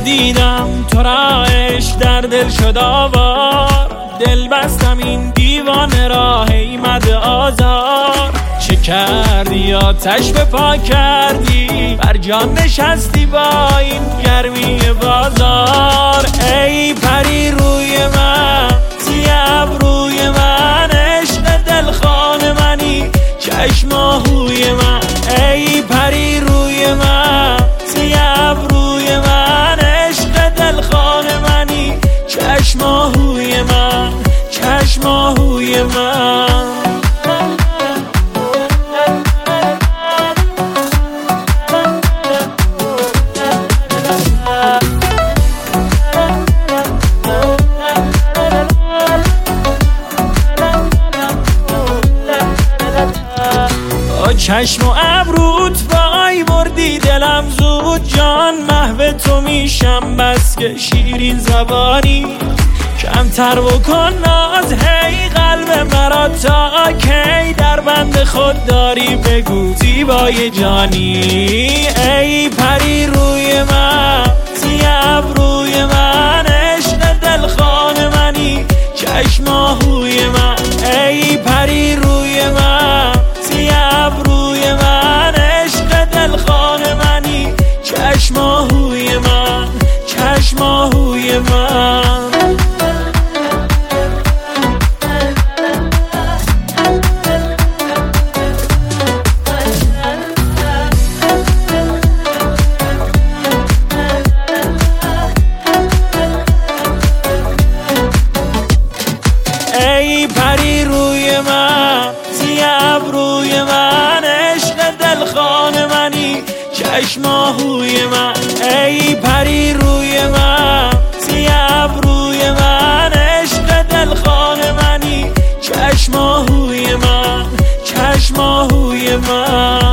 دیدم تو را عشق در دل شد آوار، دل بستم این دیوانه را هیمد آزار. چه کردی آتش به پا کردی، بر جان نشستی با این گرمی بازار. ای پری روی من، سیاه روی من، عشق دلخواه منی، چشم آهوی من. ای پری روی من، سیاه روی من، عشق دلخواه منی، چشم آهوی من، چشم آهوی من. چشم و ابروت وای بردی دلم زود، جان محو تو میشم بس که شیرین زبانی. کمتر بکن ناز هی قلب مرا، تا کی در بند خود داری بگو زیبای جانی. ای پری روی من، سیاه روی من، عشق دلخواه منی، چشم آهوی من. ای پری روی من، سیاه روی من، عشق دلخواه منی، چشم آهوی من، چشم آهوی من. ای پری روی من، سیاه روی من، عشق دلخواه منی، چشم آهوی من. ای پری روی من، سیاه روی من، عشق دلخواه منی، چشم آهوی من، چشم آهوی من.